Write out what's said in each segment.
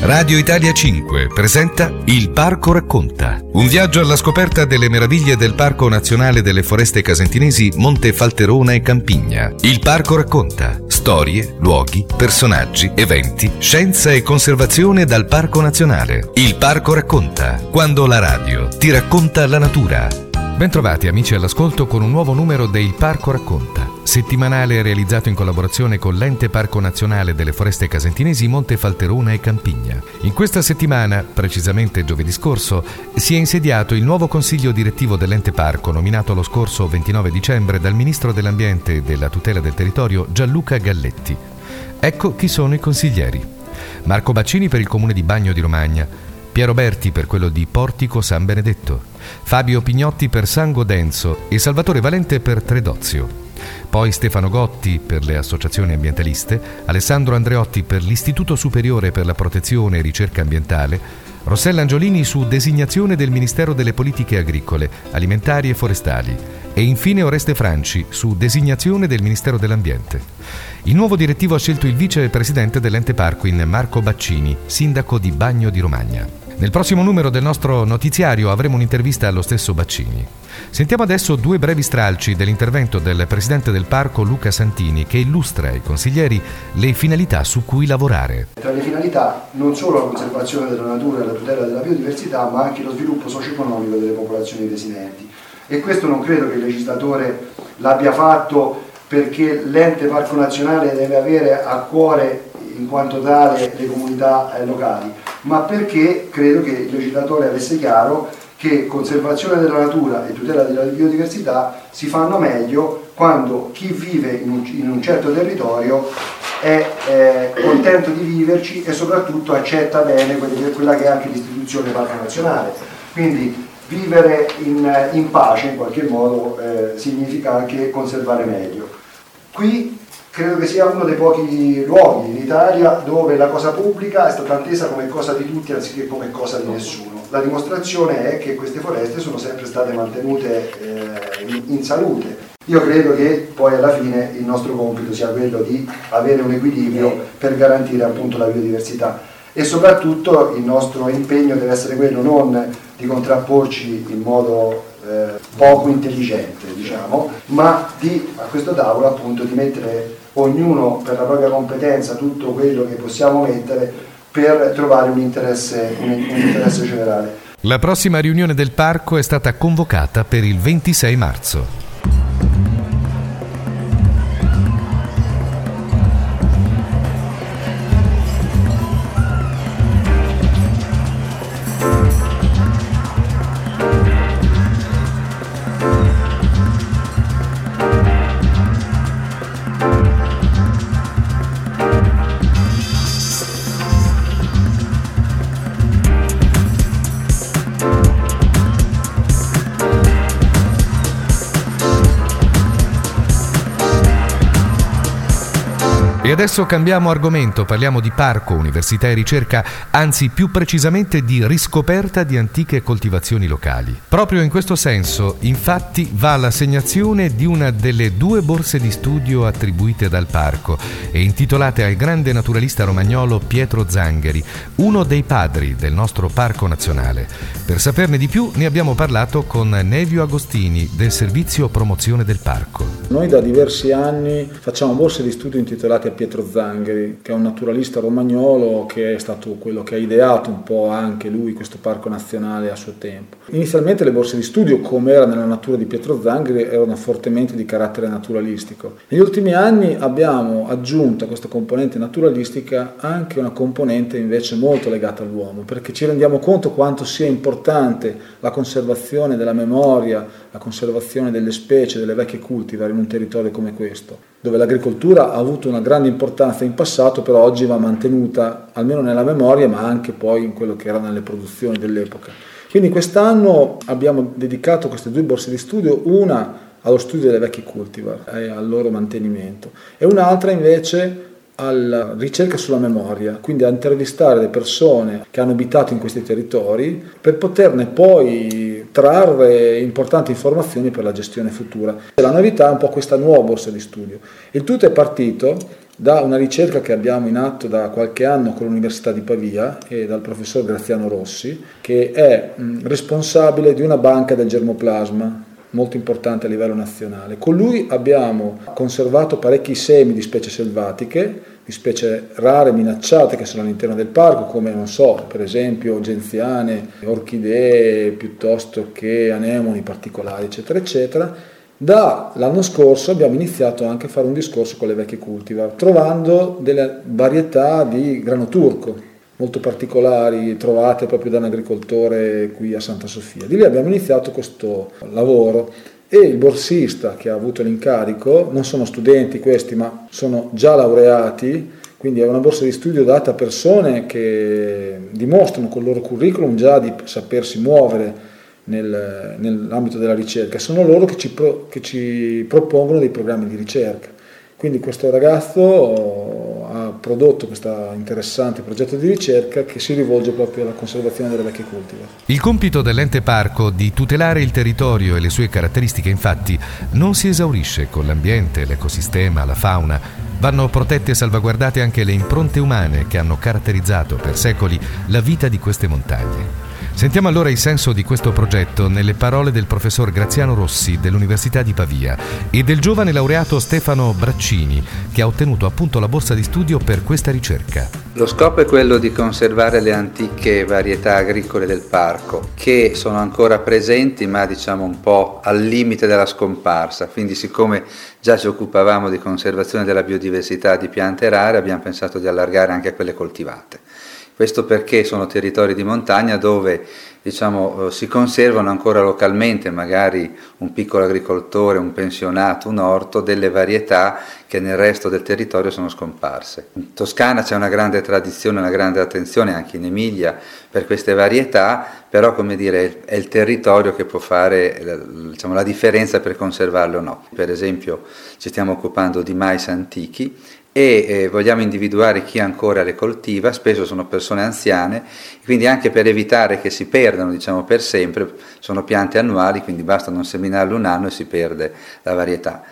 Radio Italia 5 presenta Il Parco Racconta. Un viaggio alla scoperta delle meraviglie del Parco Nazionale delle Foreste Casentinesi Monte Falterona e Campigna. Il Parco Racconta. Storie, luoghi, personaggi, eventi, scienza e conservazione dal Parco Nazionale. Il Parco Racconta. Quando la radio ti racconta la natura. Bentrovati amici all'ascolto con un nuovo numero de Il Parco Racconta, settimanale realizzato in collaborazione con l'Ente Parco Nazionale delle Foreste Casentinesi Monte Falterona e Campigna. In questa settimana, precisamente giovedì scorso, si è insediato il nuovo consiglio direttivo dell'Ente Parco, nominato lo scorso 29 dicembre dal Ministro dell'Ambiente e della Tutela del Territorio Gianluca Galletti. Ecco chi sono i consiglieri. Marco Baccini per il comune di Bagno di Romagna, Piero Berti per quello di Portico San Benedetto, Fabio Pignotti per San Godenzo e Salvatore Valente per Tredozio. Poi Stefano Gotti per le associazioni ambientaliste, Alessandro Andreotti per l'Istituto Superiore per la Protezione e Ricerca Ambientale, Rossella Angiolini su designazione del Ministero delle Politiche Agricole, Alimentari e Forestali e infine Oreste Franci su designazione del Ministero dell'Ambiente. Il nuovo direttivo ha scelto il vicepresidente dell'Ente Parco in Marco Baccini, sindaco di Bagno di Romagna. Nel prossimo numero del nostro notiziario avremo un'intervista allo stesso Baccini. Sentiamo adesso due brevi stralci dell'intervento del presidente del parco Luca Santini, che illustra ai consiglieri le finalità su cui lavorare. Tra le finalità non solo la conservazione della natura e la tutela della biodiversità, ma anche lo sviluppo socio-economico delle popolazioni residenti. E questo non credo che il legislatore l'abbia fatto perché l'ente parco nazionale deve avere a cuore in quanto tale le comunità locali, ma perché credo che il legislatore avesse chiaro che conservazione della natura e tutela della biodiversità si fanno meglio quando chi vive in un certo territorio è contento di viverci e soprattutto accetta bene quella che è anche l'istituzione parco nazionale. Quindi vivere in pace in qualche modo significa anche conservare meglio. Qui credo che sia uno dei pochi luoghi in Italia dove la cosa pubblica è stata intesa come cosa di tutti anziché come cosa di nessuno. La dimostrazione è che queste foreste sono sempre state mantenute in salute. Io credo che poi alla fine il nostro compito sia quello di avere un equilibrio per garantire appunto la biodiversità e soprattutto il nostro impegno deve essere quello non di contrapporci in modo poco intelligente, diciamo, ma a questo tavolo appunto di mettere ognuno per la propria competenza tutto quello che possiamo mettere per trovare un interesse generale. La prossima riunione del parco è stata convocata per il 26 marzo. E adesso cambiamo argomento, parliamo di parco, università e ricerca, anzi più precisamente di riscoperta di antiche coltivazioni locali. Proprio in questo senso, infatti, va l'assegnazione di una delle 2 borse di studio attribuite dal parco e intitolate al grande naturalista romagnolo Pietro Zangheri, uno dei padri del nostro parco nazionale. Per saperne di più ne abbiamo parlato con Nevio Agostini del Servizio Promozione del Parco. Noi da diversi anni facciamo borse di studio intitolate a Pietro Zangheri, che è un naturalista romagnolo che è stato quello che ha ideato un po' anche lui questo parco nazionale a suo tempo. Inizialmente le borse di studio, come era nella natura di Pietro Zangheri, erano fortemente di carattere naturalistico. Negli ultimi anni abbiamo aggiunto a questa componente naturalistica anche una componente invece molto legata all'uomo, perché ci rendiamo conto quanto sia importante la conservazione della memoria, la conservazione delle specie, delle vecchie cultivar in un territorio come questo, dove l'agricoltura ha avuto una grande importanza in passato, però oggi va mantenuta almeno nella memoria, ma anche poi in quello che era nelle produzioni dell'epoca. Quindi quest'anno abbiamo dedicato queste 2 borse di studio, una allo studio delle vecchie cultivar e al loro mantenimento e un'altra invece alla ricerca sulla memoria, quindi a intervistare le persone che hanno abitato in questi territori per poterne poi trarre importanti informazioni per la gestione futura. La novità è un po' questa nuova borsa di studio. Il tutto è partito da una ricerca che abbiamo in atto da qualche anno con l'Università di Pavia e dal professor Graziano Rossi, che è responsabile di una banca del germoplasma molto importante a livello nazionale. Con lui abbiamo conservato parecchi semi di specie selvatiche, di specie rare, minacciate, che sono all'interno del parco, come, non so, per esempio genziane, orchidee, piuttosto che anemoni particolari, eccetera, eccetera. Dall'anno scorso abbiamo iniziato anche a fare un discorso con le vecchie cultivar, trovando delle varietà di grano turco molto particolari, trovate proprio da un agricoltore qui a Santa Sofia. Di lì abbiamo iniziato questo lavoro e il borsista che ha avuto l'incarico, non sono studenti questi, ma sono già laureati, quindi è una borsa di studio data a persone che dimostrano col loro curriculum già di sapersi muovere nell'ambito della ricerca. Sono loro che ci propongono dei programmi di ricerca. Quindi questo ragazzo ha prodotto questo interessante progetto di ricerca che si rivolge proprio alla conservazione delle vecchie cultivar. Il compito dell'ente parco di tutelare il territorio e le sue caratteristiche, infatti, non si esaurisce con l'ambiente, l'ecosistema, la fauna. Vanno protette e salvaguardate anche le impronte umane che hanno caratterizzato per secoli la vita di queste montagne. Sentiamo allora il senso di questo progetto nelle parole del professor Graziano Rossi dell'Università di Pavia e del giovane laureato Stefano Braccini, che ha ottenuto appunto la borsa di studio per questa ricerca. Lo scopo è quello di conservare le antiche varietà agricole del parco, che sono ancora presenti ma diciamo un po' al limite della scomparsa. Quindi, siccome già ci occupavamo di conservazione della biodiversità di piante rare, abbiamo pensato di allargare anche a quelle coltivate. Questo perché sono territori di montagna dove si conservano ancora localmente, magari un piccolo agricoltore, un pensionato, un orto, delle varietà che nel resto del territorio sono scomparse. In Toscana c'è una grande tradizione, una grande attenzione, anche in Emilia, per queste varietà, però è il territorio che può fare la differenza per conservarle o no. Per esempio ci stiamo occupando di mais antichi e vogliamo individuare chi ancora le coltiva, spesso sono persone anziane, quindi anche per evitare che si perdano per sempre, sono piante annuali, quindi basta non seminarle un anno e si perde la varietà.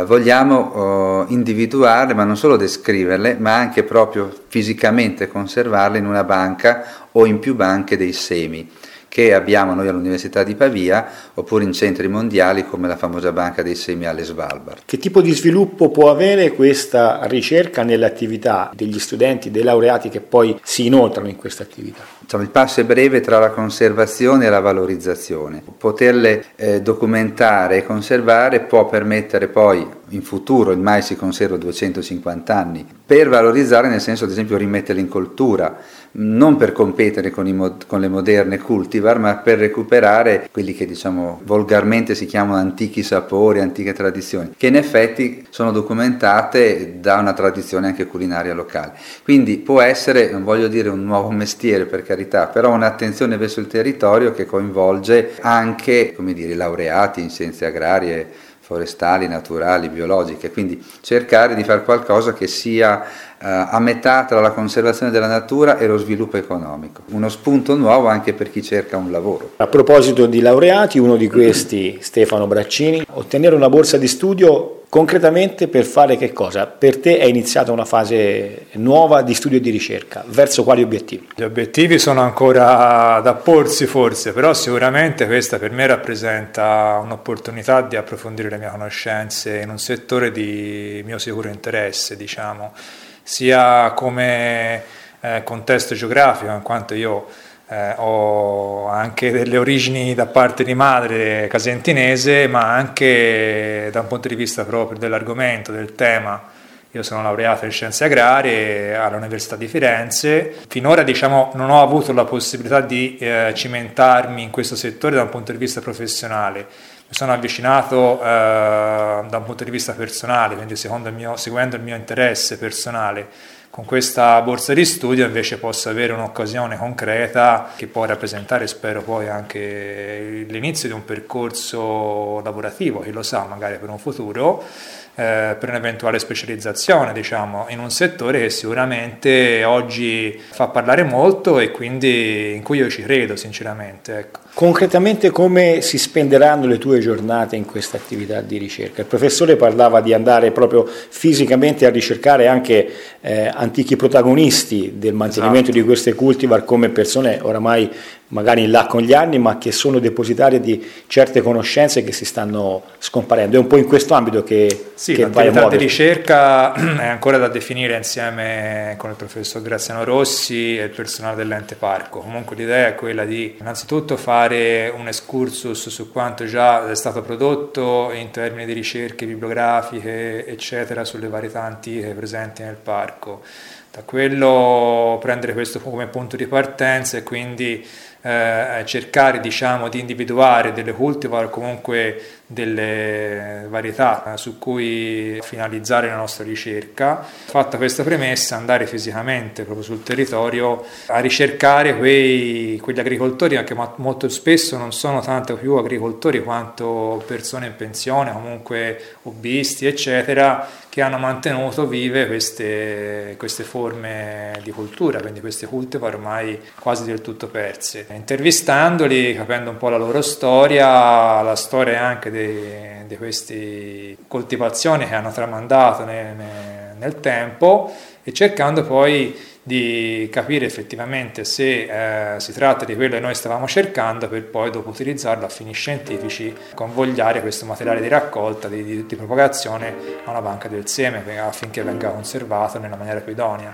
Vogliamo individuarle, ma non solo descriverle, ma anche proprio fisicamente conservarle in una banca o in più banche dei semi, che abbiamo noi all'Università di Pavia oppure in centri mondiali come la famosa banca dei semi alle Svalbard. Che tipo di sviluppo può avere questa ricerca nelle attività degli studenti, dei laureati che poi si inoltrano in questa attività? Il passo è breve tra la conservazione e la valorizzazione. Poterle documentare e conservare può permettere poi, in futuro, il mais si conserva 250 anni, per valorizzare nel senso, ad esempio, rimetterli in coltura, non per competere con le moderne cultivar, ma per recuperare quelli che volgarmente si chiamano antichi sapori, antiche tradizioni, che in effetti sono documentate da una tradizione anche culinaria locale. Quindi può essere, non voglio dire un nuovo mestiere per carità, però un'attenzione verso il territorio che coinvolge anche i laureati in scienze agrarie, forestali, naturali, biologiche, quindi cercare di fare qualcosa che sia a metà tra la conservazione della natura e lo sviluppo economico, uno spunto nuovo anche per chi cerca un lavoro. A proposito di laureati, uno di questi, Stefano Braccini, ottenere una borsa di studio concretamente per fare che cosa? Per te è iniziata una fase nuova di studio e di ricerca, verso quali obiettivi? Gli obiettivi sono ancora da porsi forse, però sicuramente questa per me rappresenta un'opportunità di approfondire le mie conoscenze in un settore di mio sicuro interesse, sia come contesto geografico, in quanto io ho anche delle origini da parte di madre casentinese, ma anche da un punto di vista proprio dell'argomento, del tema. Io sono laureato in scienze agrarie all'Università di Firenze. Finora non ho avuto la possibilità di cimentarmi in questo settore da un punto di vista professionale. Mi sono avvicinato da un punto di vista personale, quindi seguendo il mio interesse personale. Con questa borsa di studio invece posso avere un'occasione concreta che può rappresentare, spero poi, anche l'inizio di un percorso lavorativo, chi lo sa, magari per un futuro, per un'eventuale specializzazione, diciamo, in un settore che sicuramente oggi fa parlare molto e quindi in cui io ci credo sinceramente. Ecco. Concretamente come si spenderanno le tue giornate in questa attività di ricerca? Il professore parlava di andare proprio fisicamente a ricercare anche antichi protagonisti del mantenimento di queste cultivar come persone oramai magari in là con gli anni, ma che sono depositarie di certe conoscenze che si stanno scomparendo. È un po' in questo ambito che vai a muovere. L'attività di ricerca è ancora da definire insieme con il professor Graziano Rossi e il personale dell'ente parco. Comunque l'idea è quella di innanzitutto fare un excursus su quanto già è stato prodotto in termini di ricerche bibliografiche, eccetera, sulle varietà antiche presenti nel parco. Da quello prendere questo come punto di partenza e quindi cercare, diciamo, di individuare delle cultivar, comunque delle varietà su cui finalizzare la nostra ricerca. Fatta questa premessa, andare fisicamente proprio sul territorio a ricercare quegli agricoltori, anche molto spesso non sono tanto più agricoltori quanto persone in pensione, comunque hobbisti, eccetera, che hanno mantenuto vive queste forme di cultura, quindi queste cultivar ormai quasi del tutto perse. Intervistandoli, capendo un po' la loro storia, la storia anche di queste coltivazioni che hanno tramandato nel tempo, e cercando poi di capire effettivamente se si tratta di quello che noi stavamo cercando, per poi dopo utilizzarlo a fini scientifici, convogliare questo materiale di raccolta, di propagazione a una banca del seme affinché venga conservato nella maniera più idonea.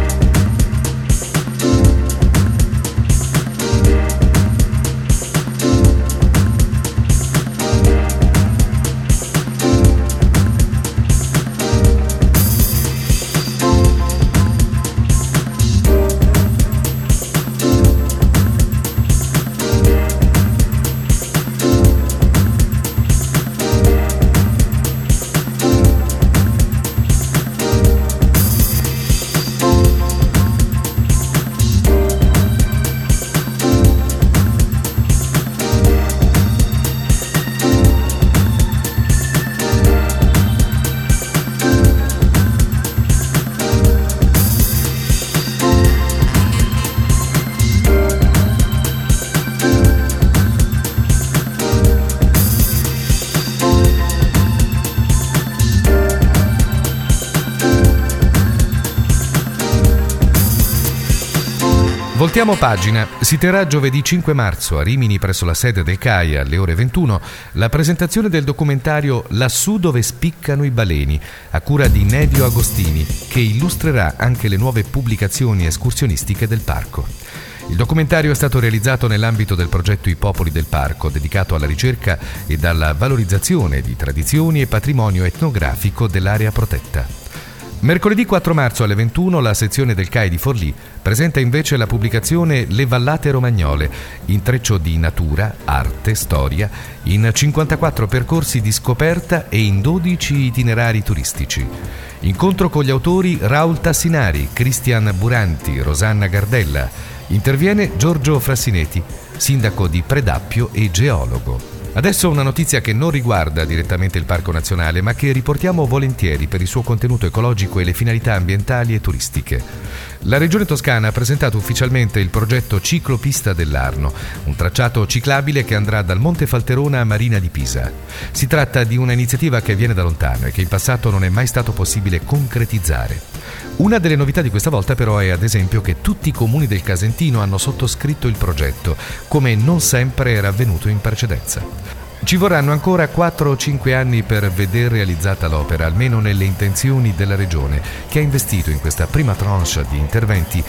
Voltiamo pagina. Si terrà giovedì 5 marzo a Rimini presso la sede del CAI alle ore 21 la presentazione del documentario Lassù dove spiccano i baleni, a cura di Nevio Agostini, che illustrerà anche le nuove pubblicazioni escursionistiche del parco. Il documentario è stato realizzato nell'ambito del progetto I Popoli del Parco, dedicato alla ricerca ed alla valorizzazione di tradizioni e patrimonio etnografico dell'area protetta. Mercoledì 4 marzo alle 21 la sezione del CAI di Forlì presenta invece la pubblicazione Le Vallate Romagnole, intreccio di natura, arte, storia, in 54 percorsi di scoperta e in 12 itinerari turistici. Incontro con gli autori Raul Tassinari, Cristian Buranti, Rosanna Gardella. Interviene Giorgio Frassineti, sindaco di Predappio e geologo. Adesso una notizia che non riguarda direttamente il Parco Nazionale, ma che riportiamo volentieri per il suo contenuto ecologico e le finalità ambientali e turistiche. La Regione Toscana ha presentato ufficialmente il progetto Ciclopista dell'Arno, un tracciato ciclabile che andrà dal Monte Falterona a Marina di Pisa. Si tratta di una iniziativa che viene da lontano e che in passato non è mai stato possibile concretizzare. Una delle novità di questa volta però è ad esempio che tutti i comuni del Casentino hanno sottoscritto il progetto, come non sempre era avvenuto in precedenza. Ci vorranno ancora 4 o 5 anni per veder realizzata l'opera, almeno nelle intenzioni della Regione, che ha investito in questa prima tranche di interventi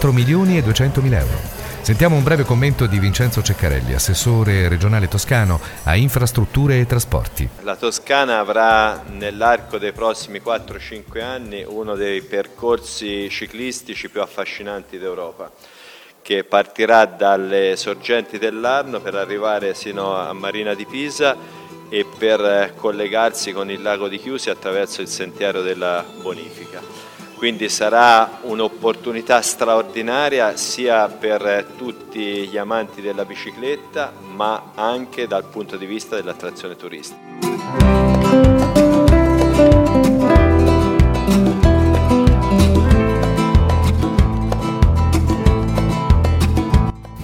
4.200.000 euro. Sentiamo un breve commento di Vincenzo Ceccarelli, assessore regionale toscano a infrastrutture e trasporti. La Toscana avrà nell'arco dei prossimi 4-5 anni uno dei percorsi ciclistici più affascinanti d'Europa, che partirà dalle sorgenti dell'Arno per arrivare sino a Marina di Pisa e per collegarsi con il lago di Chiusi attraverso il sentiero della bonifica. Quindi sarà un'opportunità straordinaria sia per tutti gli amanti della bicicletta, ma anche dal punto di vista dell'attrazione turistica.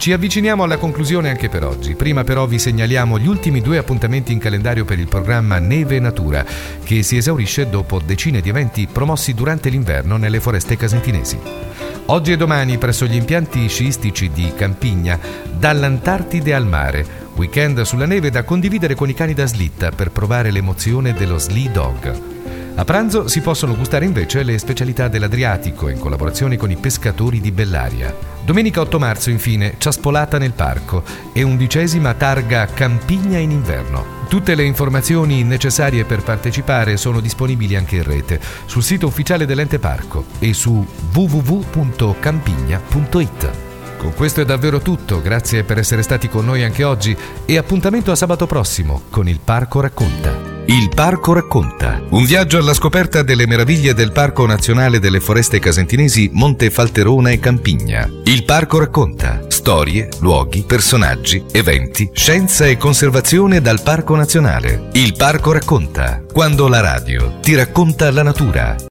Ci avviciniamo alla conclusione anche per oggi. Prima però vi segnaliamo gli ultimi 2 appuntamenti in calendario per il programma Neve Natura, che si esaurisce dopo decine di eventi promossi durante l'inverno nelle foreste casentinesi. Oggi e domani presso gli impianti sciistici di Campigna, dall'Antartide al mare, weekend sulla neve da condividere con i cani da slitta per provare l'emozione dello Slee Dog. A pranzo si possono gustare invece le specialità dell'Adriatico in collaborazione con i pescatori di Bellaria. Domenica 8 marzo infine Ciaspolata nel parco e 11ª targa Campigna in inverno. Tutte le informazioni necessarie per partecipare sono disponibili anche in rete sul sito ufficiale dell'ente parco e su www.campigna.it. Con questo è davvero tutto, grazie per essere stati con noi anche oggi e appuntamento a sabato prossimo con il Parco Racconta. Il Parco Racconta, un viaggio alla scoperta delle meraviglie del Parco Nazionale delle Foreste Casentinesi Monte Falterona e Campigna. Il Parco Racconta, storie, luoghi, personaggi, eventi, scienza e conservazione dal Parco Nazionale. Il Parco Racconta, quando la radio ti racconta la natura.